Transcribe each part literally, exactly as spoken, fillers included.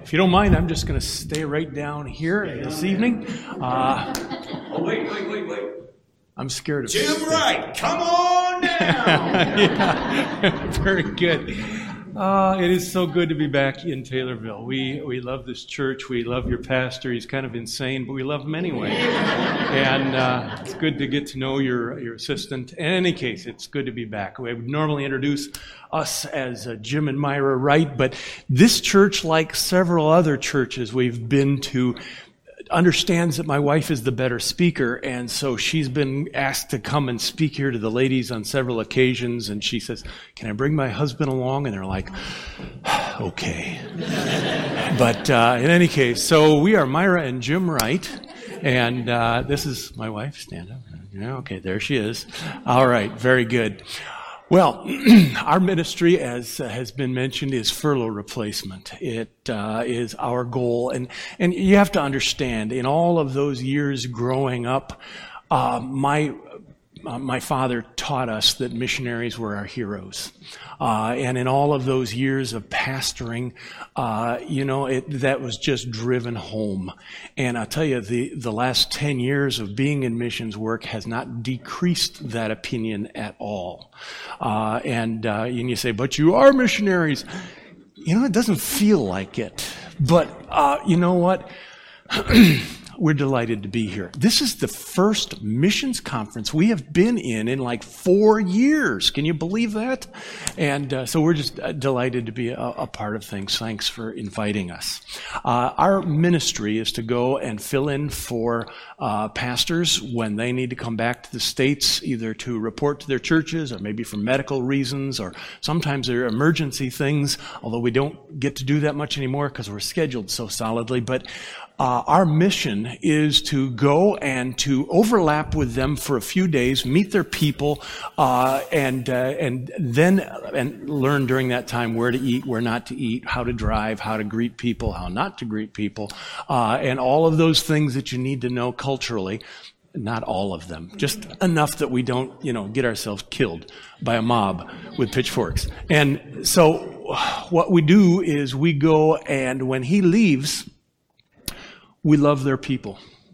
if you don't mind, I'm just going to stay right down here this evening. Uh, oh, wait, wait, wait, wait. I'm scared of Jim Wright, come on down! Yeah, very good. Uh, it is so good to be back in Taylorville. We we love this church. We love your pastor. He's kind of insane, but we love him anyway. And uh, it's good to get to know your, your assistant. In any case, it's good to be back. We would normally introduce us as uh, Jim and Myra Wright, but this church, like several other churches we've been to, understands that my wife is the better speaker, and so she's been asked to come and speak here to the ladies on several occasions, and she says, can I bring my husband along? And they're like, okay. But uh, in any case, so we are Myra and Jim Wright, and uh, this is my wife. Stand up. Yeah, okay, there she is. All right, very good. Well, our ministry, as uh, has been mentioned, is furlough replacement. It uh, is our goal. And, and you have to understand, in all of those years growing up, uh, my uh, my father taught us that missionaries were our heroes. Uh, and in all of those years of pastoring, uh, you know, it, that was just driven home. And I'll tell you, the, the last ten years of being in missions work has not decreased that opinion at all. Uh, and, uh, and you say, but you are missionaries. You know, it doesn't feel like it. But, uh, you know what? We're delighted to be here. This is the first missions conference we have been in in like four years. Can you believe that? And uh, so we're just uh, delighted to be a, a part of things. Thanks for inviting us. Uh, our ministry is to go and fill in for uh, pastors when they need to come back to the States, either to report to their churches or maybe for medical reasons, or sometimes there are emergency things, although we don't get to do that much anymore because we're scheduled so solidly. But Uh, our mission is to go and to overlap with them for a few days, meet their people, uh, and uh, and then and learn during that time where to eat, where not to eat, how to drive, how to greet people, how not to greet people, uh, and all of those things that you need to know culturally. Not all of them, just enough that we don't, you know, get ourselves killed by a mob with pitchforks. And so what we do is we go, and when he leaves, we love their people.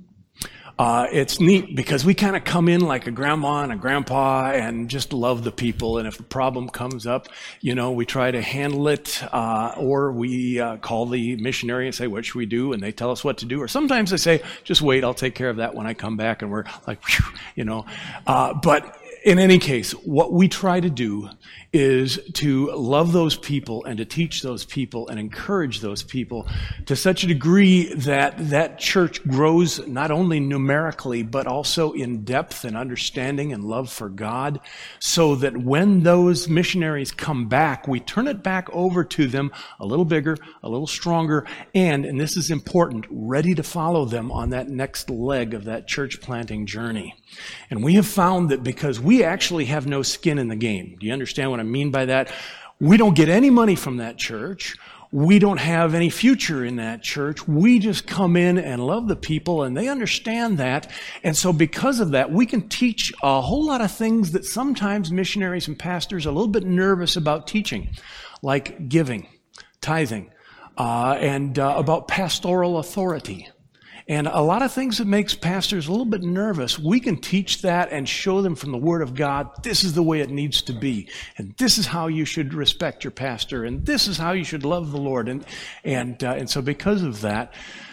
Uh, it's neat because we kind of come in like a grandma and a grandpa and just love the people. And if a problem comes up, you know, we try to handle it, uh, or we uh, call the missionary and say, what should we do? And they tell us what to do. Or sometimes they say, just wait, I'll take care of that when I come back. And we're like, whew, you know. Uh, but in any case, what we try to do is to love those people and to teach those people and encourage those people to such a degree that that church grows not only numerically but also in depth and understanding and love for God, so that when those missionaries come back, we turn it back over to them a little bigger, a little stronger, and, and this is important, ready to follow them on that next leg of that church planting journey. And we have found that because we actually have no skin in the game. Do you understand what I mean by that? We don't get any money from that church. We don't have any future in that church. We just come in and love the people, and they understand that. And so because of that, we can teach a whole lot of things that sometimes missionaries and pastors are a little bit nervous about teaching, like giving, tithing, uh, and uh, about pastoral authority. And a lot of things that makes pastors a little bit nervous, we can teach that and show them from the Word of God, this is the way it needs to be. And this is how you should respect your pastor. And this is how you should love the Lord. And and uh, and so because of that,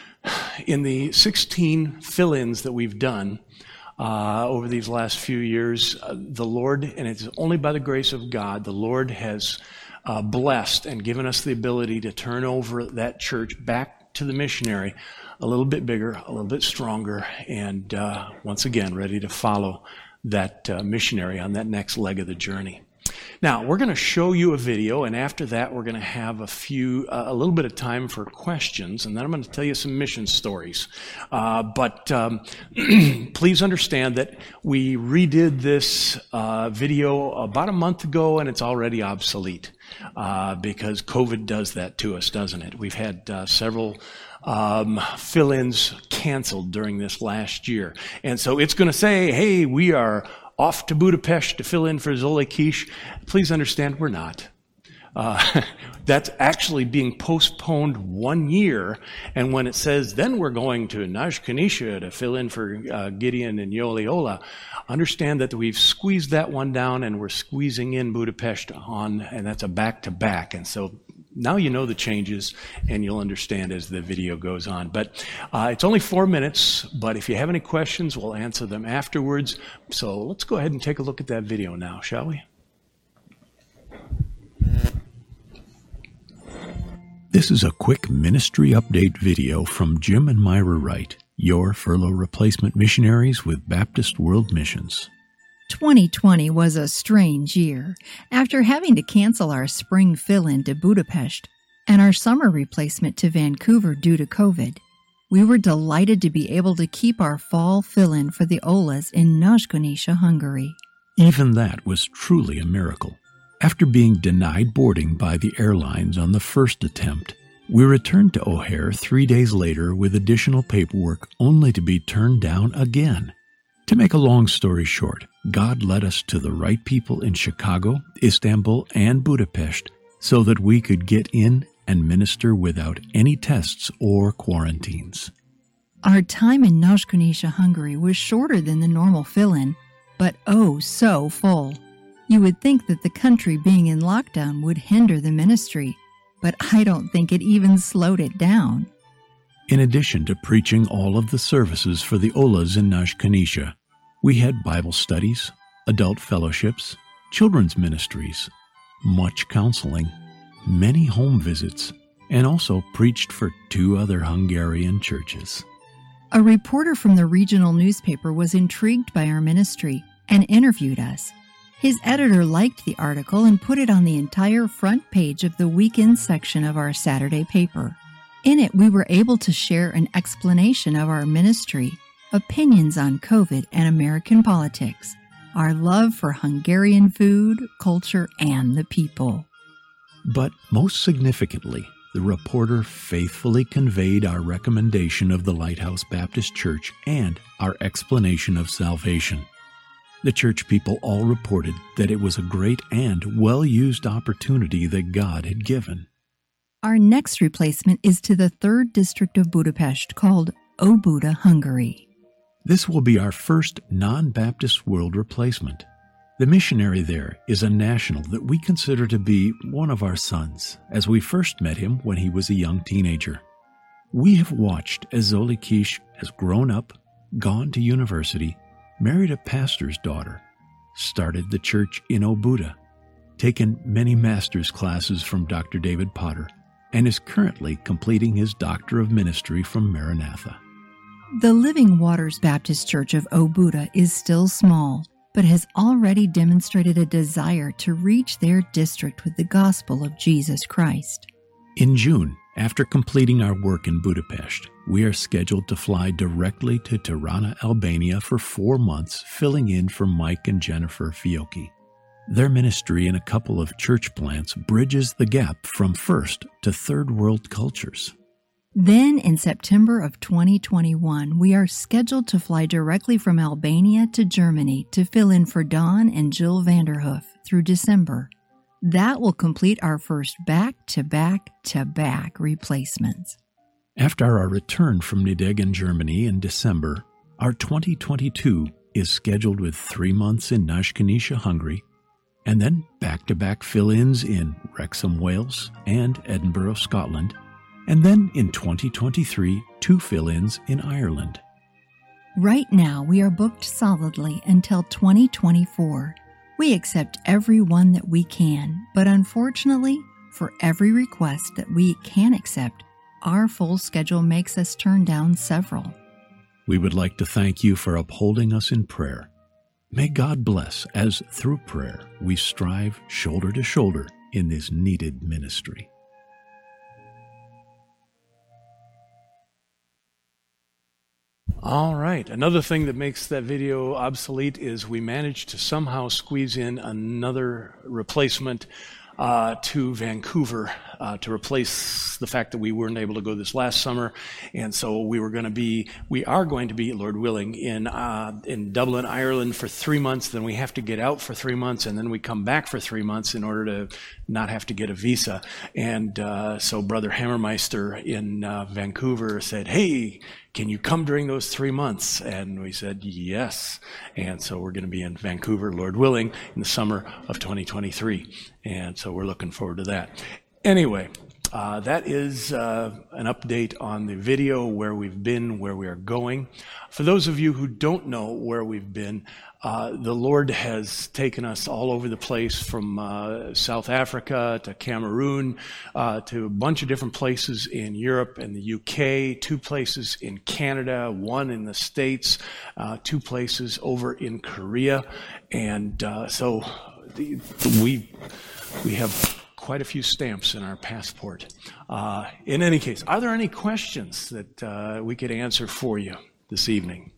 in the sixteen fill-ins that we've done uh, over these last few years, uh, the Lord, and it's only by the grace of God, the Lord has uh, blessed and given us the ability to turn over that church back to the missionary a little bit bigger, a little bit stronger, and uh, once again, ready to follow that uh, missionary on that next leg of the journey. Now, we're going to show you a video, and after that, we're going to have a few, uh, a little bit of time for questions, and then I'm going to tell you some mission stories. Uh, but um, please understand that we redid this uh, video about a month ago, and it's already obsolete uh, because COVID does that to us, doesn't it? We've had uh, several Um, fill-ins canceled during this last year. And so it's going to say, hey, we are off to Budapest to fill in for Zoli Kish. Please understand, we're not. Uh, that's actually being postponed one year. And when it says, then we're going to Najkanisha to fill in for uh, Gideon and Yoliola, understand that we've squeezed that one down and we're squeezing in Budapest on, and that's a back-to-back. And so now you know the changes, and you'll understand as the video goes on. But uh, it's only four minutes, but if you have any questions, we'll answer them afterwards. So let's go ahead and take a look at that video now, shall we? This is a quick ministry update video from Jim and Myra Wright, your furlough replacement missionaries with Baptist World Missions. twenty twenty was a strange year. After having to cancel our spring fill-in to Budapest and our summer replacement to Vancouver due to COVID, we were delighted to be able to keep our fall fill-in for the Olas in Nagykanizsa, Hungary. Even that was truly a miracle. After being denied boarding by the airlines on the first attempt, we returned to O'Hare three days later with additional paperwork only to be turned down again. To make a long story short, God led us to the right people in Chicago, Istanbul, and Budapest so that we could get in and minister without any tests or quarantines. Our time in Nagykanizsa, Hungary was shorter than the normal fill-in, but oh so full. You would think that the country being in lockdown would hinder the ministry, but I don't think it even slowed it down. In addition to preaching all of the services for the Olas in Nagykanizsa, we had Bible studies, adult fellowships, children's ministries, much counseling, many home visits, and also preached for two other Hungarian churches. A reporter from the regional newspaper was intrigued by our ministry and interviewed us. His editor liked the article and put it on the entire front page of the weekend section of our Saturday paper. In it, we were able to share an explanation of our ministry, opinions on COVID and American politics, our love for Hungarian food, culture, and the people. But most significantly, the reporter faithfully conveyed our recommendation of the Lighthouse Baptist Church and our explanation of salvation. The church people all reported that it was a great and well-used opportunity that God had given. Our next replacement is to the third district of Budapest called Óbuda, Hungary. This will be our first non-Baptist world replacement. The missionary there is a national that we consider to be one of our sons, as we first met him when he was a young teenager. We have watched as Zoli Kish has grown up, gone to university, married a pastor's daughter, started the church in Óbuda, taken many master's classes from Doctor David Potter, and is currently completing his Doctor of Ministry from Maranatha. The Living Waters Baptist Church of Óbuda is still small, but has already demonstrated a desire to reach their district with the gospel of Jesus Christ. In June, after completing our work in Budapest, we are scheduled to fly directly to Tirana, Albania for four months, filling in for Mike and Jennifer Fiocchi. Their ministry in a couple of church plants bridges the gap from first to third world cultures. Then, in September of twenty twenty-one, we are scheduled to fly directly from Albania to Germany to fill in for Don and Jill Vanderhoof through December. That will complete our first back-to-back-to-back replacements. After our return from Nideggen, Germany in December, our twenty twenty-two is scheduled with three months in Nagykanizsa, Hungary, and then back-to-back fill-ins in Wrexham, Wales, and Edinburgh, Scotland, and then in twenty twenty-three, two fill-ins in Ireland. Right now, we are booked solidly until twenty twenty-four. We accept every one that we can, but unfortunately, for every request that we can accept, our full schedule makes us turn down several. We would like to thank you for upholding us in prayer. May God bless as, through prayer, we strive shoulder to shoulder in this needed ministry. All right. Another thing that makes that video obsolete is we managed to somehow squeeze in another replacement uh, to Vancouver uh, to replace the fact that we weren't able to go this last summer. And so we were going to be, we are going to be, Lord willing, in uh, in Dublin, Ireland for three months. Then we have to get out for three months, and then we come back for three months in order to not have to get a visa. And uh, so Brother Hammermeister in uh, Vancouver said, hey, can you come during those three months? And we said, yes. And so we're going to be in Vancouver, Lord willing, in the summer of twenty twenty-three. And so we're looking forward to that. Anyway, uh, that is uh, an update on the video, where we've been, where we are going. For those of you who don't know where we've been, uh, the Lord has taken us all over the place, from uh, South Africa to Cameroon, uh, to a bunch of different places in Europe and the U K, two places in Canada, one in the States, uh, two places over in Korea. And uh, so the, we we have quite a few stamps in our passport. Uh, in any case, are there any questions that uh, we could answer for you this evening?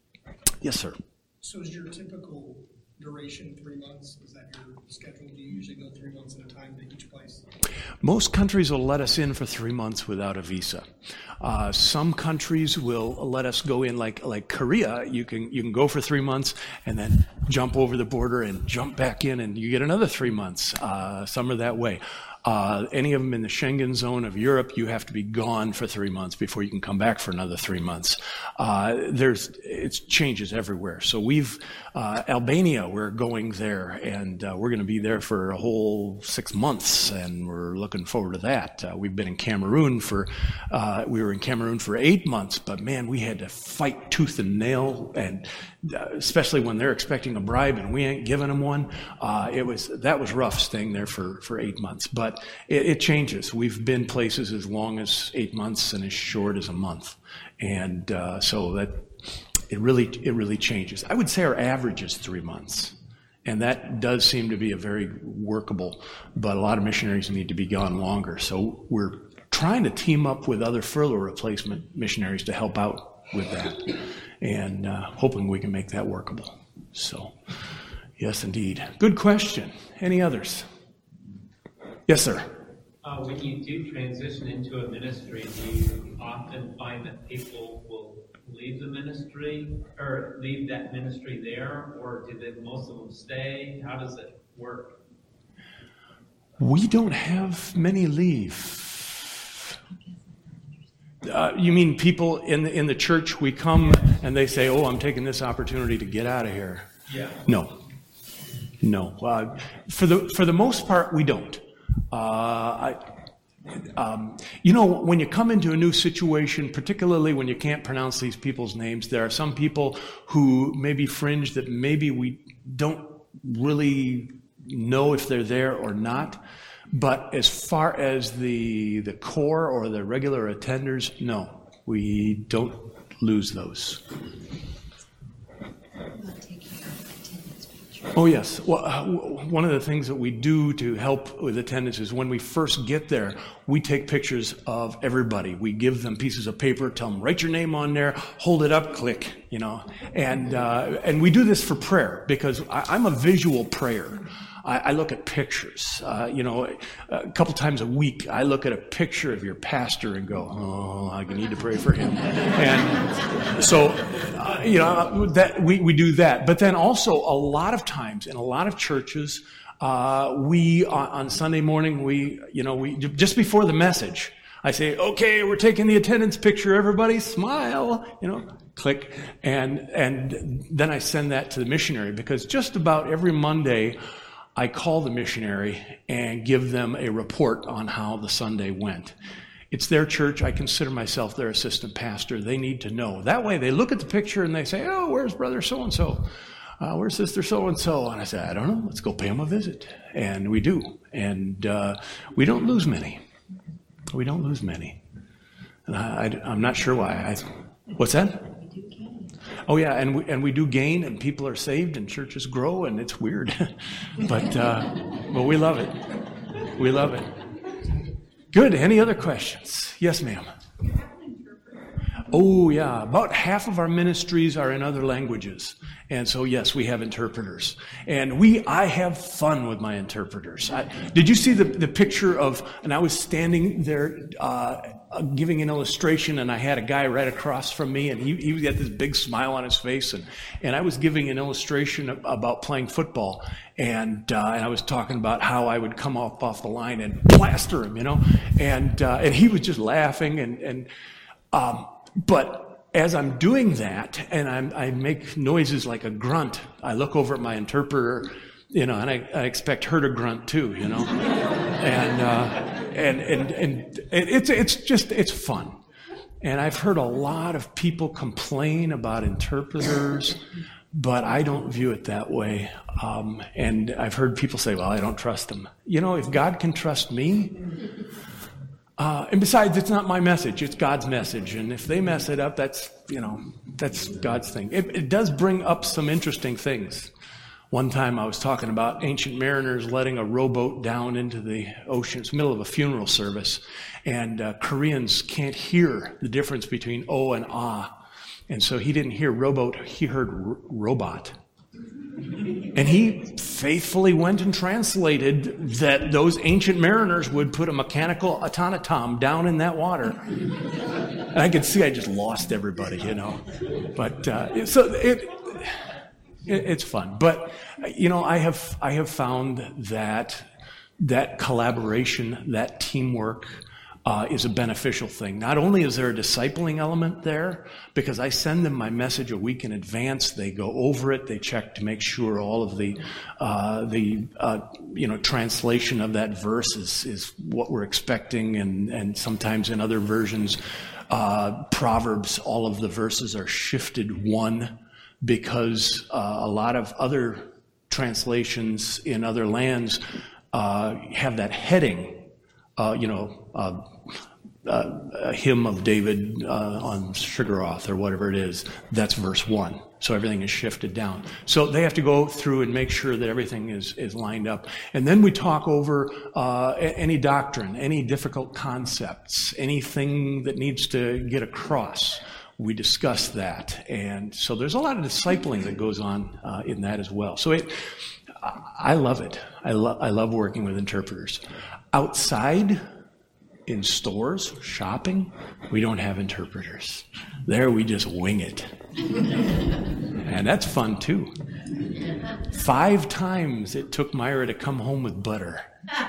Yes, sir. So is your typical duration three months? Is that your schedule? Do you usually go three months at a time to each place? Most countries will let us in for three months without a visa. Uh, some countries will let us go in, like like Korea. You can you can go for three months and then jump over the border and jump back in, and you get another three months. Uh, some are that way. Uh, any of them in the Schengen zone of Europe, you have to be gone for three months before you can come back for another three months. Uh, there's it changes everywhere. So we've uh, Albania, we're going there, and uh, we're going to be there for a whole six months, and we're looking forward to that. Uh, we've been in Cameroon for uh, we were in Cameroon for eight months, but man, we had to fight tooth and nail, and uh, especially when they're expecting a bribe and we ain't giving them one. Uh, it was that was rough staying there for for eight months, but But it, it changes. We've been places as long as eight months and as short as a month, and uh, so that it really it really changes. I would say our average is three months, and that does seem to be a very workable. But a lot of missionaries need to be gone longer, so we're trying to team up with other furlough replacement missionaries to help out with that, and uh, hoping we can make that workable. So, yes, indeed. Good question. Any others? Yes, sir. Uh, when you do transition into a ministry, do you often find that people will leave the ministry or leave that ministry there, or do they, most of them stay? How does it work? We don't have many leave. Uh, you mean people in the, in the church, we come and they say, oh, I'm taking this opportunity to get out of here. Yeah. No. No. Uh, for the for the most part, we don't. Uh, I, um, you know, when you come into a new situation, particularly when you can't pronounce these people's names, there are some people who may be fringe that maybe we don't really know if they're there or not. But as far as the the core or the regular attenders, no, we don't lose those. Oh, yes. Well, uh, one of the things that we do to help with attendance is when we first get there, we take pictures of everybody. We give them pieces of paper, tell them, write your name on there, hold it up, click, you know. And uh, and we do this for prayer because I, I'm a visual prayer. I, I look at pictures. Uh, you know, a couple times a week, I look at a picture of your pastor and go, oh, I need to pray for him. And so, uh, you know, that we, we do that. But then also a lot of times in a lot of churches, uh, we, on, on Sunday morning, we, you know, we just before the message, I say, okay, we're taking the attendance picture, everybody smile, you know, click. And, and then I send that to the missionary because just about every Monday, I call the missionary and give them a report on how the Sunday went. It's their church. I consider myself their assistant pastor. They need to know. That way they look at the picture and they say, oh, where's brother so-and-so? Uh, where's sister so-and-so? And I say, I don't know. Let's go pay them a visit. And we do. And uh, we don't lose many. We don't lose many. And I, I, I'm not sure why. I, what's that? Oh yeah, and we and we do gain, and people are saved, and churches grow, and it's weird, but uh, but we love it. We love it. Good. Any other questions? Yes, ma'am. Oh yeah, about half of our ministries are in other languages, And so, yes, we have interpreters. And we, I have fun with my interpreters. I, did you see the, the picture of, and I was standing there uh, giving an illustration, and I had a guy right across from me, and he, he got this big smile on his face, and, and I was giving an illustration about playing football, and, uh, and I was talking about how I would come off, off the line and plaster him, you know, and, uh, and he was just laughing, and, and um, but as I'm doing that, and I'm, I make noises like a grunt, I look over at my interpreter, you know, and I, I expect her to grunt too, you know, and, uh, and, and, and it's, it's just, it's fun. And I've heard a lot of people complain about interpreters, but I don't view it that way. Um, and I've heard people say, well, I don't trust them. You know, if God can trust me, Uh, and besides, it's not my message, it's God's message. And if they mess it up, that's, you know, that's God's thing. It, it does bring up some interesting things. One time I was talking about ancient mariners letting a rowboat down into the ocean. It's the middle of a funeral service. And uh, Koreans can't hear the difference between O and ah. And so he didn't hear rowboat, he heard r- robot. And he faithfully went and translated that those ancient mariners would put a mechanical automaton down in that water. And I could see I just lost everybody, you know. But uh, so it, it it's fun. But you know, I have I have found that that collaboration, that teamwork, Uh, is a beneficial thing. Not only is there a discipling element there, because I send them my message a week in advance, they go over it, they check to make sure all of the, uh, the uh, you know, translation of that verse is, is what we're expecting, and, and sometimes in other versions, uh, Proverbs, all of the verses are shifted one, because uh, a lot of other translations in other lands uh, have that heading. Uh, you know, uh, uh, a hymn of David uh, on Sugaroth or whatever it is, that's verse one. So everything is shifted down. So they have to go through and make sure that everything is, is lined up. And then we talk over uh, any doctrine, any difficult concepts, anything that needs to get across. We discuss that. And so there's a lot of discipling that goes on uh, in that as well. So it, I love it. I, lo- I love working with interpreters. Outside, in stores, shopping, we don't have interpreters. There we just wing it. And that's fun too. Five times it took Myra to come home with butter.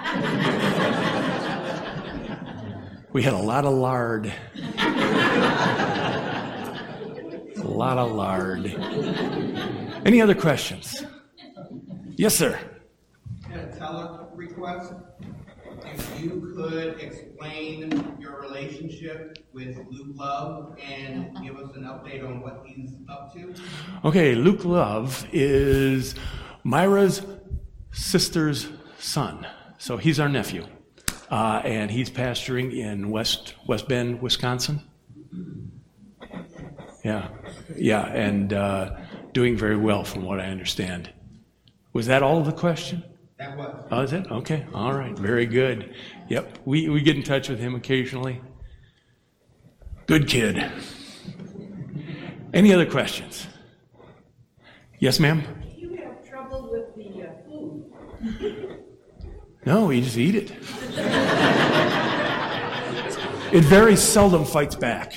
We had a lot of lard. A lot of lard. Any other questions? Yes, sir. A tele-request. If you could explain your relationship with Luke Love and give us an update on what he's up to. Okay, Luke Love is Myra's sister's son. So he's our nephew. Uh, and he's pastoring in West West Bend, Wisconsin. Yeah, yeah, and uh, doing very well from what I understand. Was that all of the question? That was. Oh, is it? Okay. All right. Very good. Yep. We, we get in touch with him occasionally. Good kid. Any other questions? Yes, ma'am? Do you have trouble with the uh, food? No, we just eat it. It very seldom fights back.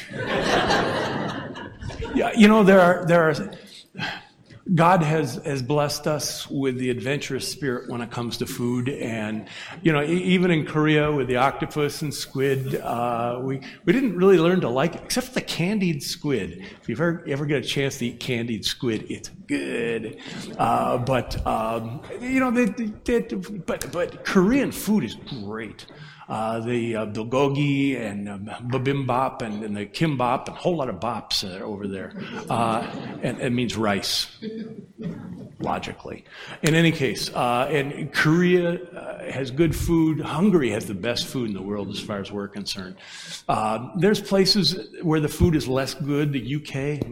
Yeah, you know, there are there are God has, has blessed us with the adventurous spirit when it comes to food. And, you know, even in Korea with the octopus and squid, uh, we, we didn't really learn to like it, except for the candied squid. If you ever, ever get a chance to eat candied squid, it's good. Uh, but, um, you know, they, they, they, but, but Korean food is great. Uh, the uh, bulgogi and uh, bibimbap and, and the kimbap and a whole lot of bops uh, over there. Uh, and it means rice, logically. In any case, uh, and Korea uh, has good food. Hungary has the best food in the world as far as we're concerned. Uh, there's places where the food is less good. The U K, mm,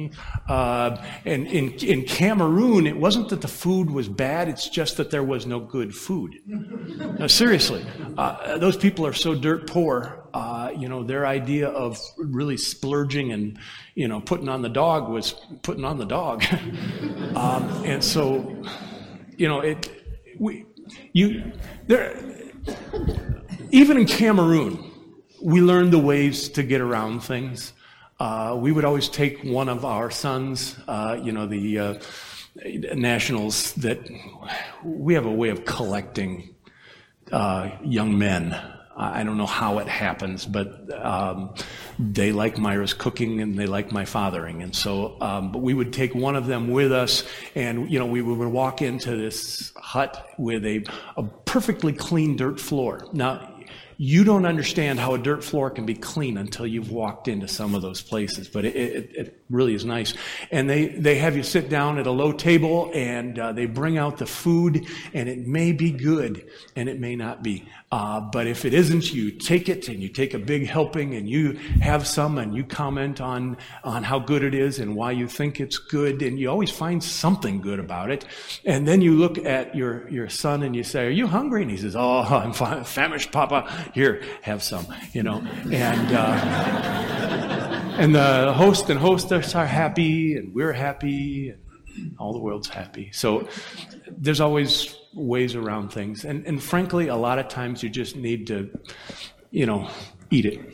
Uh, and in, in Cameroon, it wasn't that the food was bad, it's just that there was no good food. No, seriously, uh, those people are so dirt poor, uh, you know, their idea of really splurging and, you know, putting on the dog was putting on the dog. um, and so, you know, it, we, you, there, even in Cameroon, we learned the ways to get around things. Uh, we would always take one of our sons, uh, you know, the uh, nationals, that we have a way of collecting uh, young men. I don't know how it happens, but um, they like Myra's cooking and they like my fathering. And so, um, but we would take one of them with us, and, you know, we would walk into this hut with a, a perfectly clean dirt floor. Now, you don't understand how a dirt floor can be clean until you've walked into some of those places, but it, it, it really is nice. And they, they have you sit down at a low table, and uh, they bring out the food, and it may be good, and it may not be. Uh, but if it isn't, you take it, and you take a big helping, and you have some, and you comment on, on how good it is and why you think it's good, and you always find something good about it. And then you look at your, your son, and you say, "Are you hungry?" And he says, "Oh, I'm famished, Papa. Here, have some," you know. And uh, and the host and hostess are happy, and we're happy, and all the world's happy. So there's always ways around things. And, and frankly, a lot of times you just need to, you know, eat it.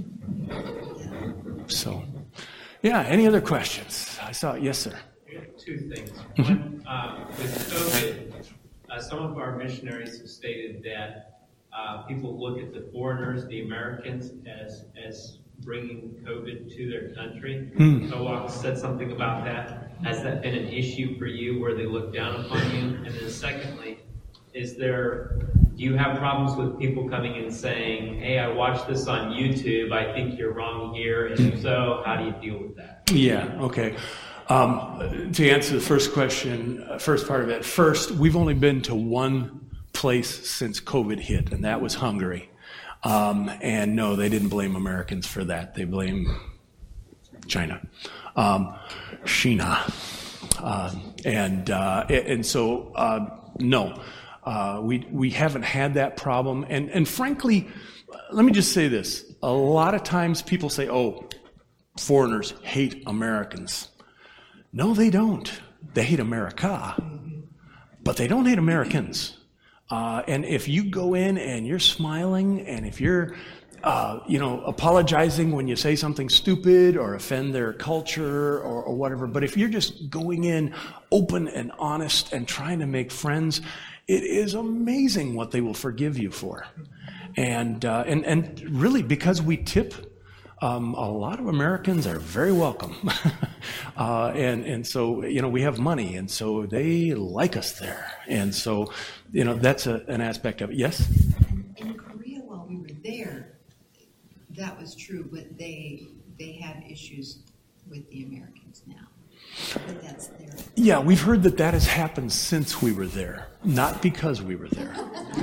So, yeah, any other questions? I saw, yes, sir. We have two things. One, uh, with COVID, uh, some of our missionaries have stated that uh, people look at the foreigners, the Americans, as as bringing COVID to their country. Mm. Kowak said something about that. Has that been an issue for you, where they look down upon you? And then secondly, is there, do you have problems with people coming in saying, "Hey, I watched this on YouTube, I think you're wrong here," and if so, how do you deal with that? Yeah, okay. Um, to answer the first question, uh, first part of it, first, we've only been to one place since COVID hit, and that was Hungary. Um, and no, they didn't blame Americans for that. They blame China, um, China. Uh, and, uh, and so, uh, no, uh, we, we haven't had that problem. And, and frankly, let me just say this. A lot of times people say, "Oh, foreigners hate Americans." No, they don't. They hate America, but they don't hate Americans. Uh, and if you go in and you're smiling, and if you're, uh, you know, apologizing when you say something stupid or offend their culture or, or whatever, but if you're just going in open and honest and trying to make friends, it is amazing what they will forgive you for. And uh, and and really, because we tip, um, a lot of Americans are very welcome. uh, and and so, you know, we have money, and so they like us there. And so, you know, that's a, an aspect of it. Yes? In Korea, while we were there, that was true, but they they have issues with the Americans now. But that's their... Yeah, we've heard that that has happened since we were there, not because we were there.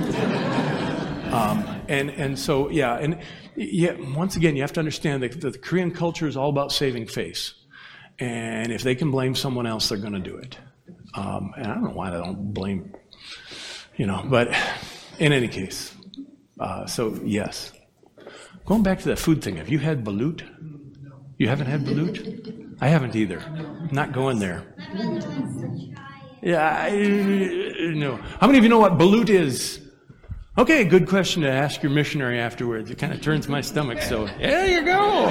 um, and and so, yeah, and yeah, once again, you have to understand that the, the Korean culture is all about saving face. And if they can blame someone else, they're going to do it. Um, and I don't know why they don't blame, you know, but in any case, uh, so yes. Going back to that food thing, have you had balut? No. You haven't had balut? I haven't either. I'm not going there. Yeah, I, no. How many of you know what balut is? Okay, good question to ask your missionary afterwards. It kind of turns my stomach, so there you go.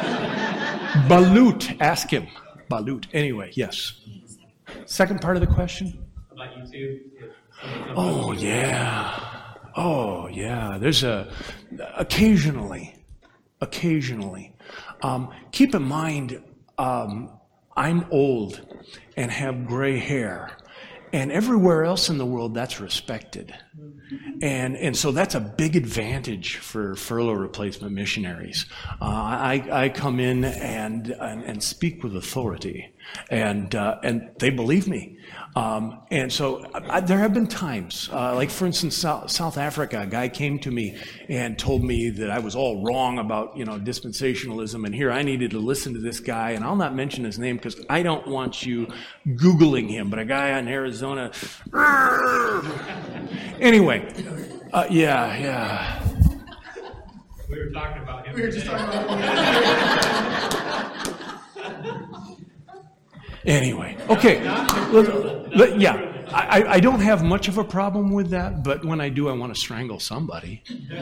Balut, ask him. Balut. Anyway, yes. Second part of the question? About YouTube? Oh, yeah. Oh, yeah. There's a, occasionally, occasionally. Um, keep in mind, um, I'm old and have gray hair. And everywhere else in the world, that's respected. And and so that's a big advantage for furlough replacement missionaries. Uh, I, I come in and, and, and speak with authority, and uh, and they believe me. Um, and so I, there have been times, uh, like for instance, South, South Africa, a guy came to me and told me that I was all wrong about, you know, dispensationalism, and here I needed to listen to this guy, and I'll not mention his name because I don't want you Googling him, but a guy in Arizona. Anyway, uh, yeah, yeah. We were talking about him We were just today. talking about Anyway, okay. Let- let- yeah, I, I don't have much of a problem with that, but when I do, I want to strangle somebody.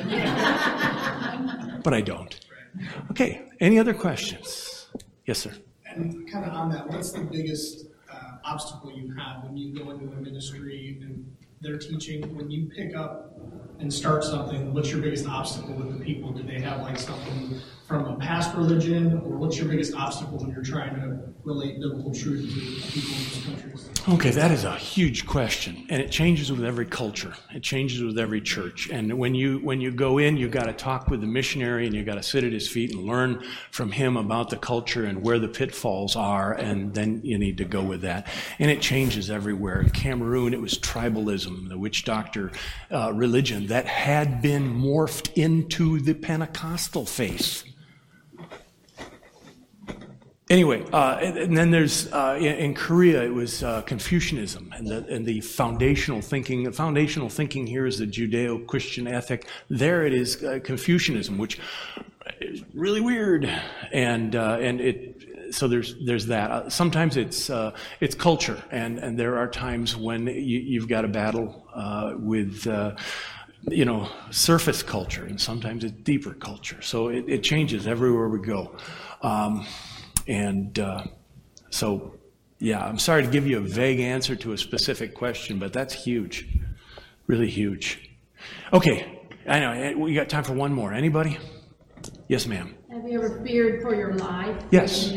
But I don't. Okay, any other questions? Yes, sir. And kind of on that, what's the biggest uh, obstacle you have when you go into a ministry and they're teaching? When you pick up and start something, what's your biggest obstacle with the people? Do they have like something from a past religion, or what's your biggest obstacle when you're trying to relate biblical truth to people in those countries? Okay, that is a huge question, and it changes with every culture. It changes with every church. And when you when you go in, you got to talk with the missionary, and you got to sit at his feet and learn from him about the culture and where the pitfalls are, and then you need to go with that. And it changes everywhere. In Cameroon, it was tribalism, the witch doctor uh, religion that had been morphed into the Pentecostal faith. Anyway, uh, and, and then there's uh, in, in Korea it was uh, Confucianism and the and the foundational thinking. The foundational thinking here is the Judeo-Christian ethic. There it is uh, Confucianism, which is really weird, and uh, and it. So there's there's that. Uh, sometimes it's uh, it's culture, and, and there are times when you, you've got to battle uh, with. Uh, you know, surface culture, and sometimes it's deeper culture. So it, it changes everywhere we go. Um, And uh, so, yeah, I'm sorry to give you a vague answer to a specific question, but that's huge, really huge. Okay, I know, we got time for one more. Anybody? Yes, ma'am. Have you ever feared for your life? Yes.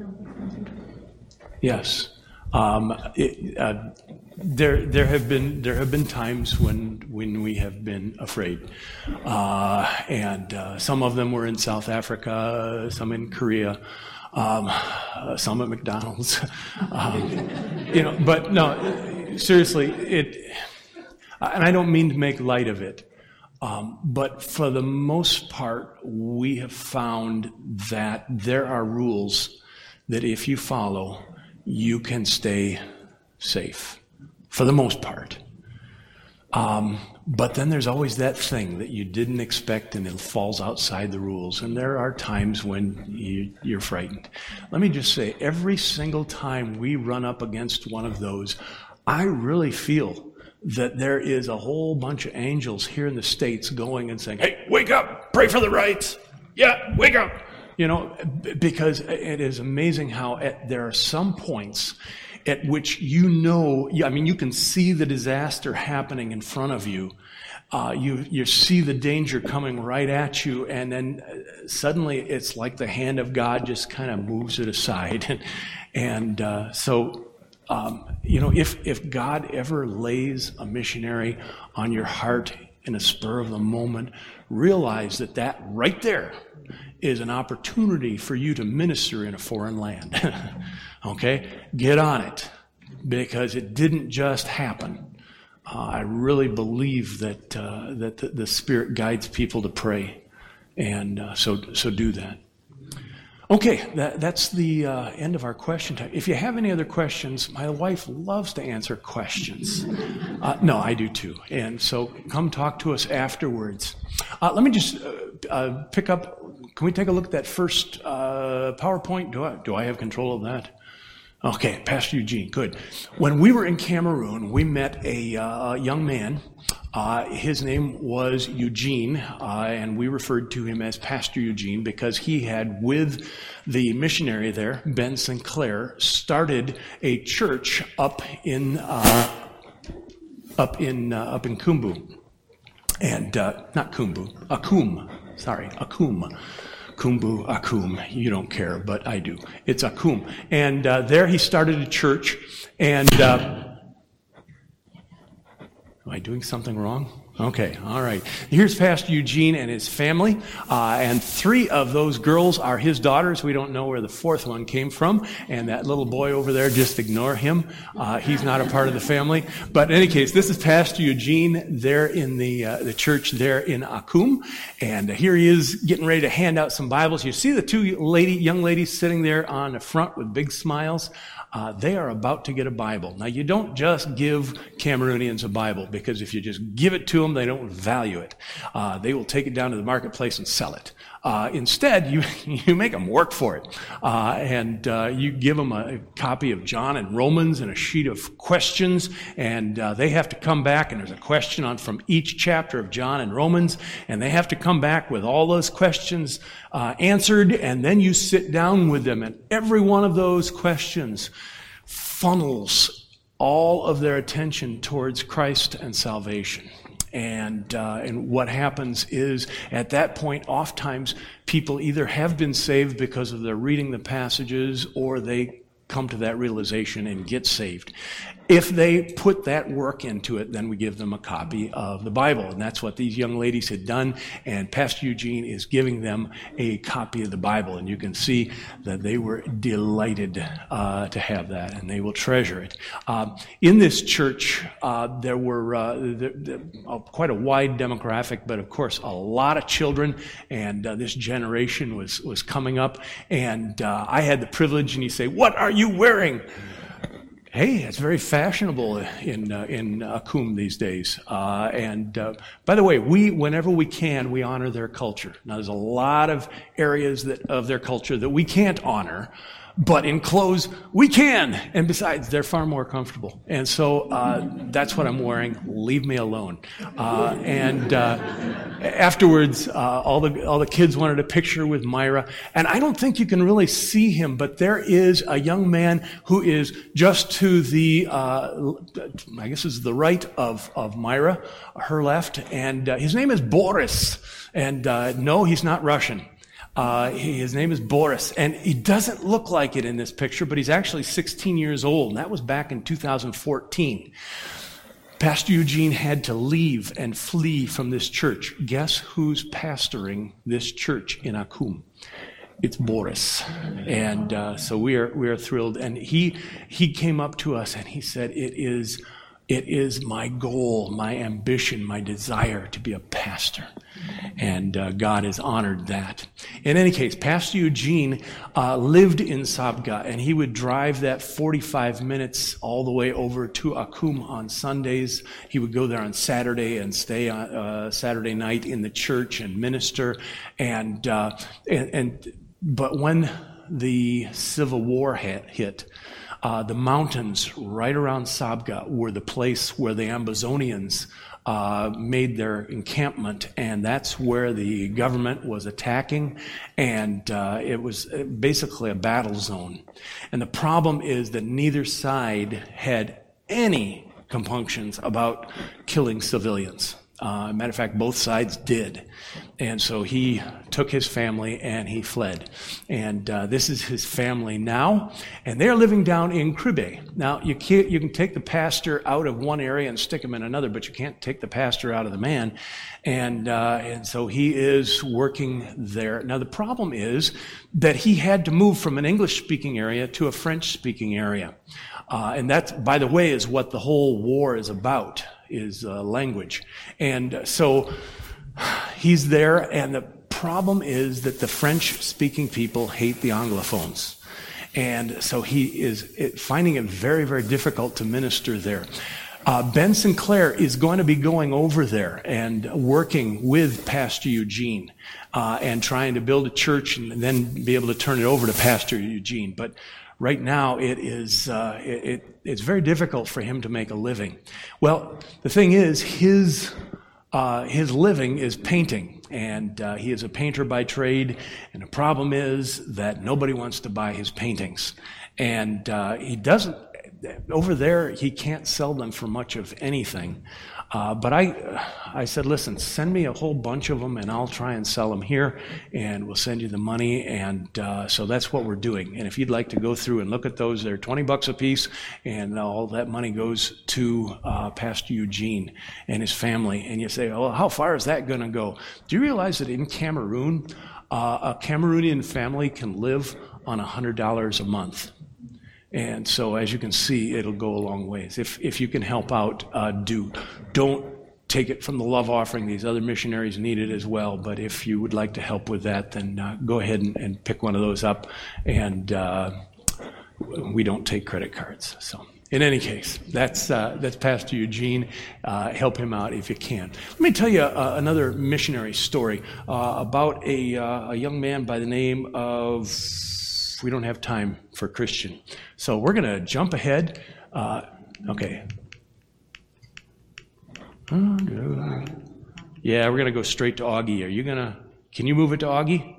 Yes. Um, it, uh, there, there have been there have been times when when we have been afraid, uh, and uh, some of them were in South Africa, some in Korea. Um, uh, some at McDonald's, um, you know, but no, seriously, it, and I don't mean to make light of it, um, but for the most part, we have found that there are rules that if you follow, you can stay safe, for the most part. Um, but then there's always that thing that you didn't expect and it falls outside the rules. And there are times when you, you're frightened. Let me just say, every single time we run up against one of those, I really feel that there is a whole bunch of angels here in the States going and saying, hey, wake up, pray for the rights. Yeah, wake up. You know, because it is amazing how at, there are some points at which you know, I mean, you can see the disaster happening in front of you. Uh, you you see the danger coming right at you, and then suddenly it's like the hand of God just kind of moves it aside. And, and uh, so, um, you know, if, if God ever lays a missionary on your heart in a spur of the moment, realize that that right there is an opportunity for you to minister in a foreign land. Okay? Get on it, because it didn't just happen. Uh, I really believe that uh, that the, the Spirit guides people to pray, and uh, so so do that. Okay, that, that's the uh, end of our question time. If you have any other questions, my wife loves to answer questions. Uh, no, I do too. And so come talk to us afterwards. Uh, let me just uh, uh, pick up. Can we take a look at that first uh, PowerPoint? Do I, do I have control of that? Okay, Pastor Eugene, good. When we were in Cameroon, we met a uh, young man. Uh, his name was Eugene, uh, and we referred to him as Pastor Eugene because he had, with the missionary there, Ben Sinclair, started a church up in uh, up in uh, up in Kumbu, and uh, not Kumbu, Akum. Sorry, Akum. Kumbu, Akum, you don't care, but I do. It's Akum. And uh, there he started a church, and uh, Am I doing something wrong? Okay, all right. Here's Pastor Eugene and his family, uh, and three of those girls are his daughters. We don't know where the fourth one came from, and that little boy over there, just ignore him. Uh, he's not a part of the family. But in any case, this is Pastor Eugene there in the uh, the church there in Akum, and here he is getting ready to hand out some Bibles. You see the two lady, young ladies sitting there on the front with big smiles. Uh, they are about to get a Bible. Now, you don't just give Cameroonians a Bible, because if you just give it to them, they don't value it. Uh, they will take it down to the marketplace and sell it. Uh, instead, you you make them work for it, uh, and uh, you give them a copy of John and Romans and a sheet of questions, and uh, they have to come back, and there's a question on from each chapter of John and Romans, and they have to come back with all those questions uh, answered, and then you sit down with them, and every one of those questions funnels all of their attention towards Christ and salvation. And uh, and what happens is, at that point, oftentimes people either have been saved because of their reading the passages, or they come to that realization and get saved. If they put that work into it, then we give them a copy of the Bible. And that's what these young ladies had done. And Pastor Eugene is giving them a copy of the Bible. And you can see that they were delighted uh, to have that, and they will treasure it. Uh, in this church, uh, there were uh, the, the, uh, quite a wide demographic, but of course a lot of children. And uh, this generation was, was coming up. And uh, I had the privilege, and you say, "What are you wearing?" Hey, it's very fashionable in uh, in Akum these days. Uh, and uh, by the way, we, whenever we can, we honor their culture. Now, there's a lot of areas that of their culture that we can't honor, but in clothes we can. And besides, they're far more comfortable. And so uh, that's what I'm wearing. Leave me alone. Uh, and uh, afterwards, uh, all the all the kids wanted a picture with Myra. And I don't think you can really see him, but there is a young man who is just to the, uh, I guess is the right of, of Myra, her left. And uh, his name is Boris. And uh, no, he's not Russian. Uh, he, his name is Boris, and he doesn't look like it in this picture, but he's actually sixteen years old, and that was back in two thousand fourteen. Pastor Eugene had to leave and flee from this church. Guess who's pastoring this church in Akum? It's Boris. And uh, so we are we are thrilled. And he he came up to us and he said, it is it is my goal, my ambition, my desire to be a pastor. And uh, God has honored that. In any case, Pastor Eugene uh, lived in Sabga, and he would drive that forty-five minutes all the way over to Akum on Sundays. He would go there on Saturday and stay on uh, Saturday night in the church and minister. And, uh, and, and but when the Civil War hit, hit uh, the mountains right around Sabga were the place where the Ambazonians Uh, made their encampment, and that's where the government was attacking, and uh, it was basically a battle zone. And the problem is that neither side had any compunctions about killing civilians. Uh, matter of fact, both sides did. And so he took his family and he fled. And uh, this is his family now. And they're living down in Kribe. Now, you can't, you can take the pastor out of one area and stick him in another, but you can't take the pastor out of the man. And, uh, and so he is working there. Now, the problem is that he had to move from an English-speaking area to a French-speaking area. Uh, and that, by the way, is what the whole war is about, is uh, language. And so he's there, and the problem is that the French-speaking people hate the Anglophones. And so he is finding it very, very difficult to minister there. Uh, Ben Sinclair is going to be going over there and working with Pastor Eugene uh, and trying to build a church and then be able to turn it over to Pastor Eugene. But right now, it is uh, it, it, it's very difficult for him to make a living. Well, the thing is, his uh, his living is painting, and uh, he is a painter by trade. And the problem is that nobody wants to buy his paintings, and uh, he doesn't over there, he can't sell them for much of anything. Uh, but I I said, listen, send me a whole bunch of them, and I'll try and sell them here, and we'll send you the money. And uh, so that's what we're doing. And if you'd like to go through and look at those, they're twenty bucks a piece, and all that money goes to uh, Pastor Eugene and his family. And you say, oh, how far is that going to go? Do you realize that in Cameroon, uh, a Cameroonian family can live on one hundred dollars a month? And so, as you can see, it'll go a long ways. If if you can help out, uh, do. Don't take it from the love offering. These other missionaries need it as well. But if you would like to help with that, then uh, go ahead and, and pick one of those up. And uh, we don't take credit cards. So, in any case, that's uh, that's Pastor Eugene. Uh, help him out if you can. Let me tell you uh, another missionary story uh, about a uh, a young man by the name of. We don't have time for Christian. So we're going to jump ahead. Uh, okay. Yeah, we're going to go straight to Augie. Are you going to, can you move it to Augie?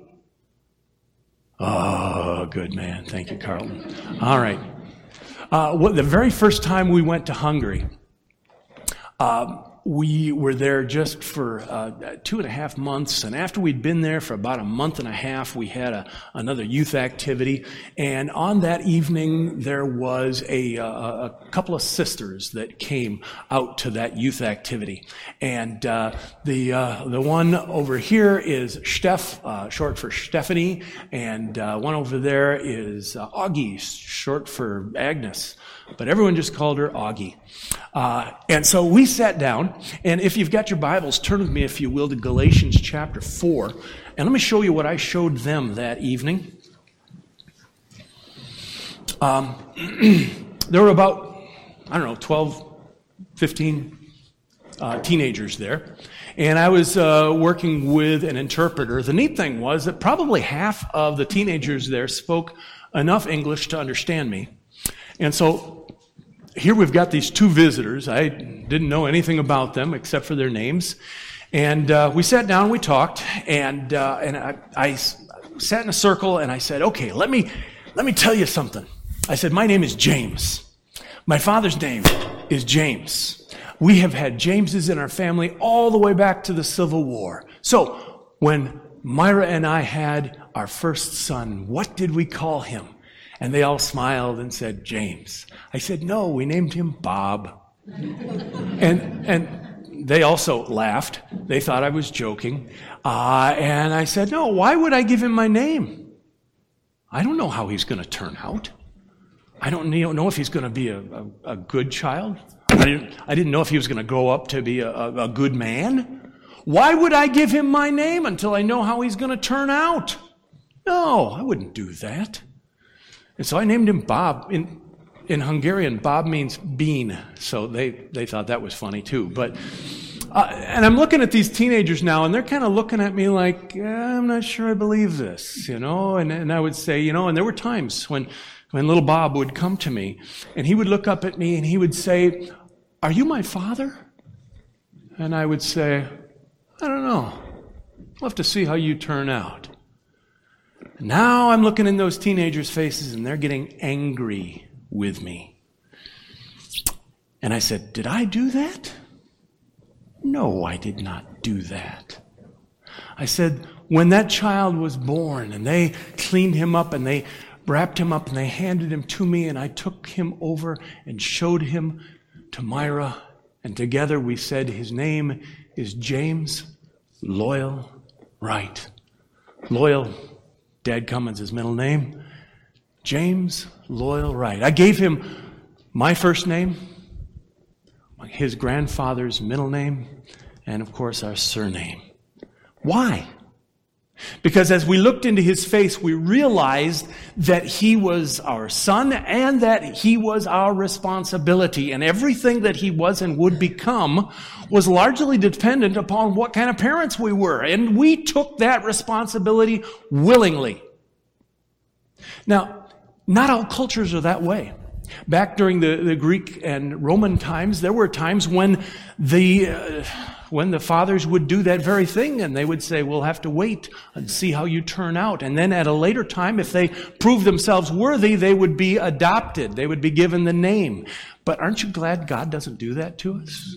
Oh, good man. Thank you, Carlton. All right. Uh, well, the very first time we went to Hungary, uh, we were there just for uh, two and a half months, and after we'd been there for about a month and a half, we had a, another youth activity, and on that evening, there was a, a, a couple of sisters that came out to that youth activity, and uh, the uh, the one over here is Steph, uh, short for Stephanie, and uh, one over there is uh, Augie, short for Agnes. But everyone just called her Augie. Uh, and so we sat down, and if you've got your Bibles, turn with me, if you will, to Galatians chapter four. And let me show you what I showed them that evening. Um, there were about, I don't know, twelve, fifteen uh, teenagers there. And I was uh, working with an interpreter. The neat thing was that probably half of the teenagers there spoke enough English to understand me. And so here we've got these two visitors. I didn't know anything about them except for their names. And uh, we sat down, we talked, and uh, and I, I sat in a circle, and I said, okay, let me let me tell you something. I said, my name is James. My father's name is James. We have had Jameses in our family all the way back to the Civil War. So when Myra and I had our first son, what did we call him? And they all smiled and said, James. I said, no, we named him Bob. and and they also laughed. They thought I was joking. Uh, and I said, no, why would I give him my name? I don't know how he's going to turn out. I don't know if he's going to be a, a, a good child. I didn't, I didn't know if he was going to grow up to be a, a, a good man. Why would I give him my name until I know how he's going to turn out? No, I wouldn't do that. And so I named him Bob. In in Hungarian, Bob means bean. So they, they thought that was funny too. But uh, and I'm looking at these teenagers now, and they're kind of looking at me like, eh, I'm not sure I believe this, you know. And and I would say, you know, and there were times when when little Bob would come to me, and he would look up at me, and he would say, are you my father? And I would say, I don't know. We'll have to see how you turn out. Now I'm looking in those teenagers' faces, and they're getting angry with me. And I said, did I do that? No, I did not do that. I said, when that child was born, and they cleaned him up, and they wrapped him up, and they handed him to me, and I took him over and showed him to Myra, and together we said, his name is James Loyal Wright. Loyal, Dad Cummins' his middle name, James Loyal Wright. I gave him my first name, his grandfather's middle name, and of course our surname. Why? Because as we looked into his face, we realized that he was our son and that he was our responsibility. And everything that he was and would become was largely dependent upon what kind of parents we were. And we took that responsibility willingly. Now, not all cultures are that way. Back during the, the Greek and Roman times, there were times when the uh, when the fathers would do that very thing, and they would say, we'll have to wait and see how you turn out. And then at a later time, if they proved themselves worthy, they would be adopted. They would be given the name. But aren't you glad God doesn't do that to us?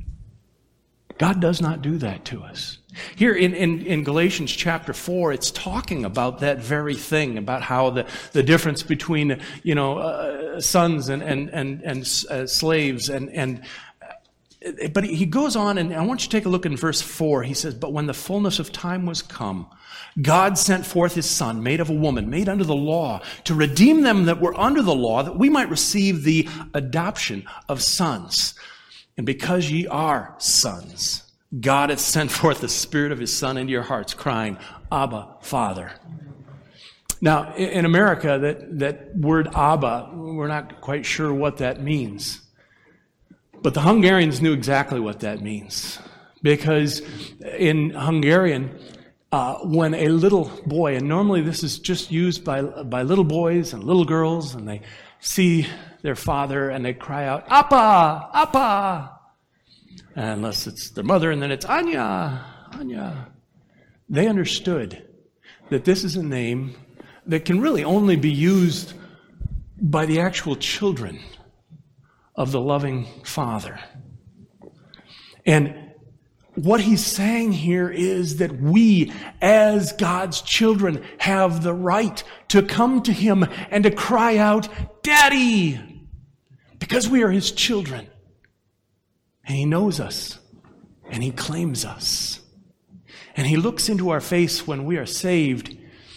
God does not do that to us. Here in, in, in Galatians chapter four, it's talking about that very thing, about how the, the difference between, you know, uh, sons and, and, and, and uh, slaves. And, and But he goes on, and I want you to take a look in verse four. He says, but when the fullness of time was come, God sent forth his Son, made of a woman, made under the law, to redeem them that were under the law, that we might receive the adoption of sons. And because ye are sons, God hath sent forth the Spirit of his Son into your hearts, crying, Abba, Father. Now, in America, that, that word Abba, we're not quite sure what that means. But the Hungarians knew exactly what that means. Because in Hungarian, uh, when a little boy, and normally this is just used by, by little boys and little girls, and they see their father and they cry out, Appa, Appa. Unless it's their mother, and then it's Anya, Anya. They understood that this is a name that can really only be used by the actual children of the loving Father. And what he's saying here is that we, as God's children, have the right to come to him and to cry out, Daddy, because we are his children. And he knows us, and he claims us. And he looks into our face when we are saved,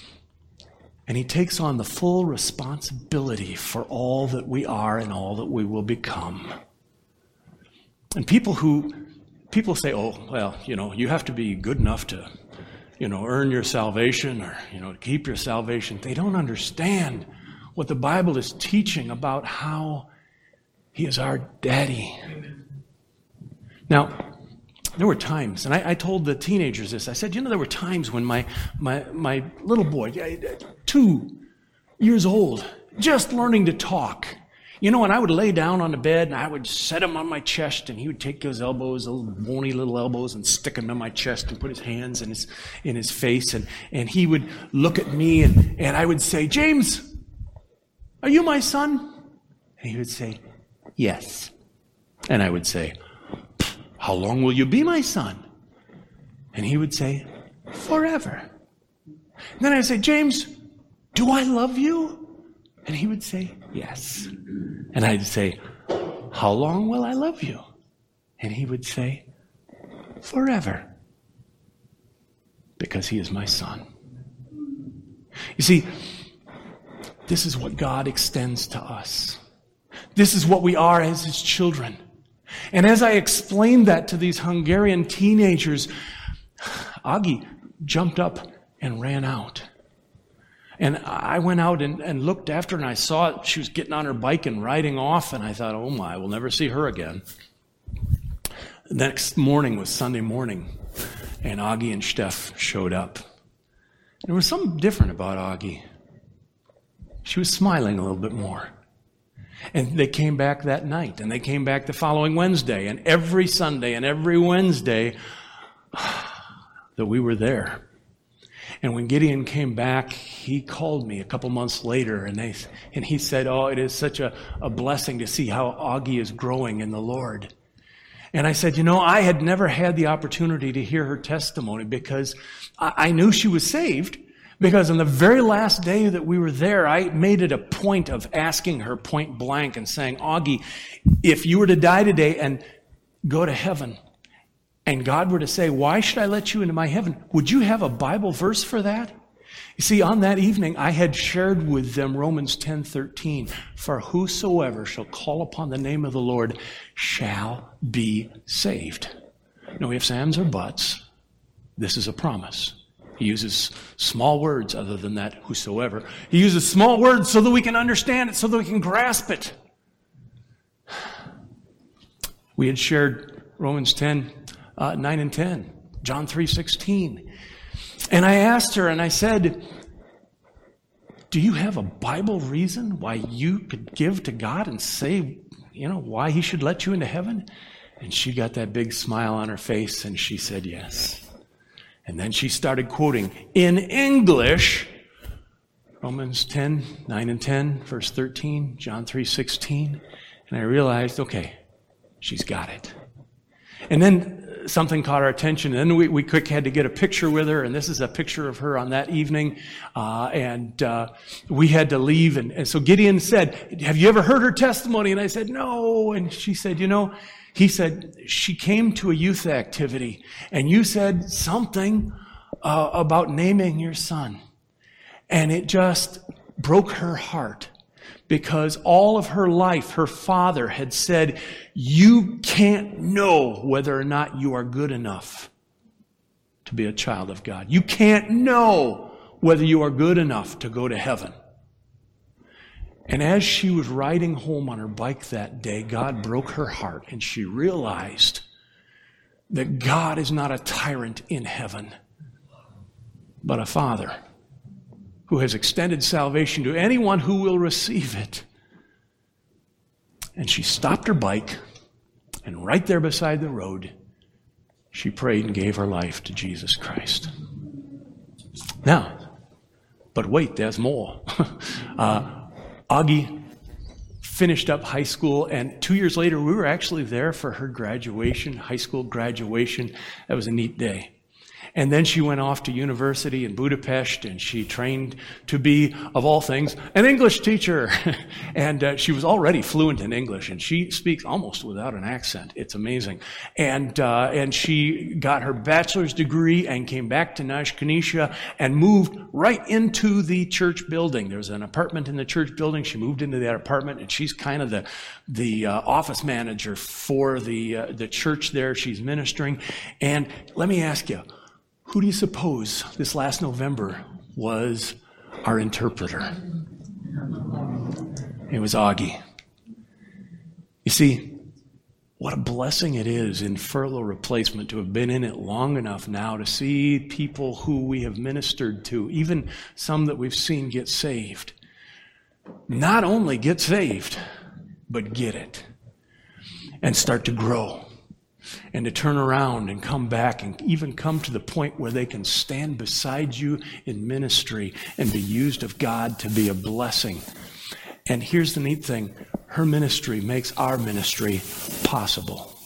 and he takes on the full responsibility for all that we are and all that we will become. And people who, people say, oh, well, you know, you have to be good enough to, you know, earn your salvation or, you know, keep your salvation. They don't understand what the Bible is teaching about how he is our daddy. Amen. Now, there were times, and I, I told the teenagers this, I said, you know, there were times when my, my, my little boy, two years old, just learning to talk, you know, and I would lay down on the bed and I would set him on my chest, and he would take those elbows, little bony little elbows, and stick them in my chest and put his hands in his, in his face, and, and he would look at me, and, and I would say, James, are you my son? And he would say, yes. And I would say, how long will you be my son? And he would say, forever. And then I'd say, James, do I love you? And he would say, yes. And I'd say, how long will I love you? And he would say, forever. Because he is my son. You see, this is what God extends to us. This is what we are as his children. And as I explained that to these Hungarian teenagers, Agi jumped up and ran out. And I went out and, and looked after her, and I saw she was getting on her bike and riding off, and I thought, oh my, we'll never see her again. The next morning was Sunday morning, and Agi and Steph showed up. And there was something different about Agi. She was smiling a little bit more. And they came back that night, and they came back the following Wednesday, and every Sunday and every Wednesday that we were there. And when Gideon came back, he called me a couple months later, and they and he said, oh, it is such a, a blessing to see how Augie is growing in the Lord. And I said, you know, I had never had the opportunity to hear her testimony because I, I knew she was saved. Because on the very last day that we were there, I made it a point of asking her point blank and saying, Augie, if you were to die today and go to heaven, and God were to say, why should I let you into my heaven? Would you have a Bible verse for that? You see, on that evening, I had shared with them Romans ten thirteen. For whosoever shall call upon the name of the Lord shall be saved. No ifs, ands, or buts. This is a promise. He uses small words other than that, whosoever. He uses small words so that we can understand it, so that we can grasp it. We had shared Romans ten, uh, nine and ten, John three sixteen. And I asked her and I said, do you have a Bible reason why you could give to God and say, you know, why he should let you into heaven? And she got that big smile on her face and she said yes. And then she started quoting in English, Romans ten, nine and ten, verse thirteen, John three sixteen. And I realized, okay, she's got it. And then something caught our attention, and then we, we quick had to get a picture with her, and this is a picture of her on that evening, uh, and uh, we had to leave, and, and so Gideon said, have you ever heard her testimony? And I said, no, and she said, you know, he said, she came to a youth activity, and you said something uh, about naming your son, and it just broke her heart. Because all of her life, her father had said, you can't know whether or not you are good enough to be a child of God. You can't know whether you are good enough to go to heaven. And as she was riding home on her bike that day, God broke her heart and she realized that God is not a tyrant in heaven, but a father who has extended salvation to anyone who will receive it. And she stopped her bike, and right there beside the road, she prayed and gave her life to Jesus Christ. Now, but wait, there's more. uh, Augie finished up high school, and two years later, we were actually there for her graduation, high school graduation. That was a neat day. And then she went off to university in Budapest, and she trained to be, of all things, an English teacher. and uh, she was already fluent in English, and she speaks almost without an accent. It's amazing. And uh, and she got her bachelor's degree and came back to Nash Kenesha and moved right into the church building. There was an apartment in the church building. She moved into that apartment, and she's kind of the the uh, office manager for the uh, the church there. She's ministering. And let me ask you, who do you suppose this last November was our interpreter? It was Augie. You see, what a blessing it is in furlough replacement to have been in it long enough now to see people who we have ministered to, even some that we've seen get saved, not only get saved, but get it and start to grow. And to turn around and come back and even come to the point where they can stand beside you in ministry and be used of God to be a blessing. And here's the neat thing. Her ministry makes our ministry possible.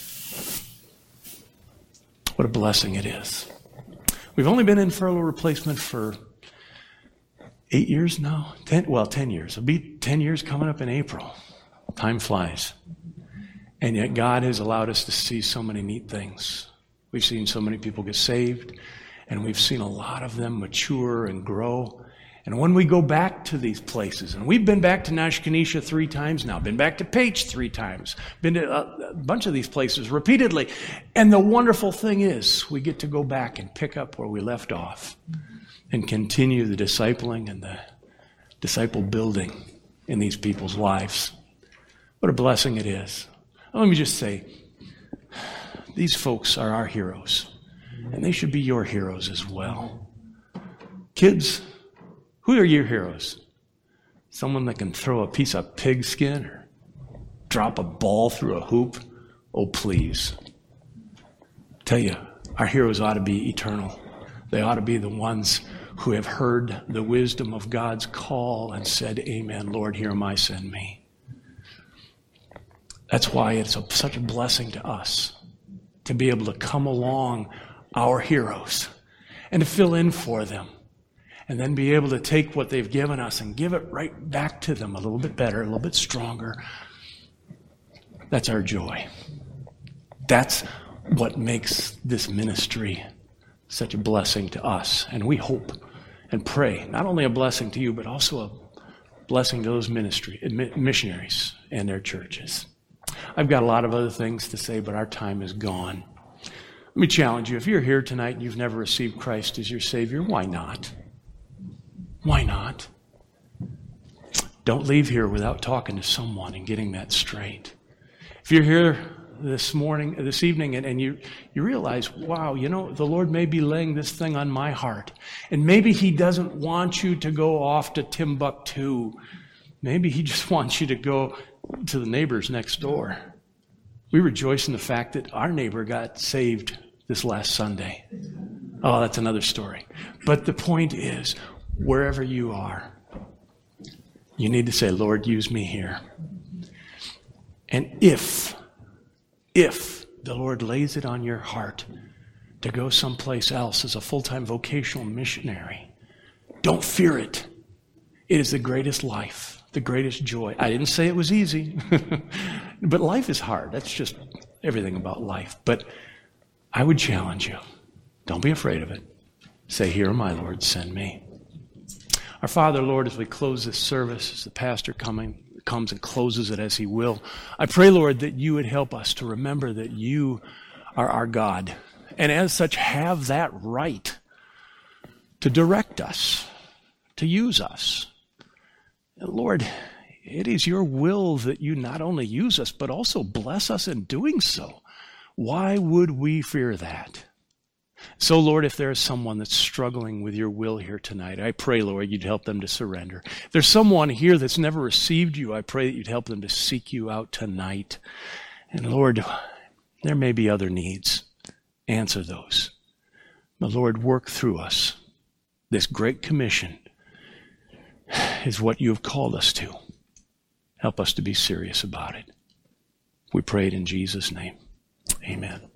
What a blessing it is. We've only been in furlough replacement for eight years now. Ten, well, ten years. It'll be ten years coming up in April. Time flies. And yet God has allowed us to see so many neat things. We've seen so many people get saved, and we've seen a lot of them mature and grow. And when we go back to these places, and we've been back to Nash Kenesha three times now, been back to Page three times, been to a, a bunch of these places repeatedly. And the wonderful thing is, we get to go back and pick up where we left off and continue the discipling and the disciple building in these people's lives. What a blessing it is. Let me just say, these folks are our heroes, and they should be your heroes as well. Kids, who are your heroes? Someone that can throw a piece of pigskin or drop a ball through a hoop? Oh, please. I tell you, our heroes ought to be eternal. They ought to be the ones who have heard the wisdom of God's call and said, amen, Lord, here am I, send me. That's why it's a, such a blessing to us to be able to come along our heroes and to fill in for them and then be able to take what they've given us and give it right back to them a little bit better, a little bit stronger. That's our joy. That's what makes this ministry such a blessing to us. And we hope and pray, not only a blessing to you, but also a blessing to those ministry missionaries and their churches. I've got a lot of other things to say, but our time is gone. Let me challenge you. If you're here tonight and you've never received Christ as your Savior, why not? Why not? Don't leave here without talking to someone and getting that straight. If you're here this morning, this evening, and, and you, you realize, wow, you know, the Lord may be laying this thing on my heart. And maybe He doesn't want you to go off to Timbuktu. Maybe He just wants you to go to the neighbors next door. We rejoice in the fact that our neighbor got saved this last Sunday. Oh, that's another story. But the point is, wherever you are, you need to say, Lord, use me here. And if, if the Lord lays it on your heart to go someplace else as a full-time vocational missionary, don't fear it. It is the greatest life, the greatest joy. I didn't say it was easy, but life is hard. That's just everything about life. But I would challenge you. Don't be afraid of it. Say, here am I, Lord, send me. Our Father, Lord, as we close this service, as the pastor coming comes and closes it as he will, I pray, Lord, that you would help us to remember that you are our God, and as such have that right to direct us, to use us. And Lord, it is your will that you not only use us, but also bless us in doing so. Why would we fear that? So, Lord, if there is someone that's struggling with your will here tonight, I pray, Lord, you'd help them to surrender. If there's someone here that's never received you, I pray that you'd help them to seek you out tonight. And, Lord, there may be other needs. Answer those. But, Lord, work through us. This great commission is what you have called us to. Help us to be serious about it. We pray it in Jesus' name. Amen.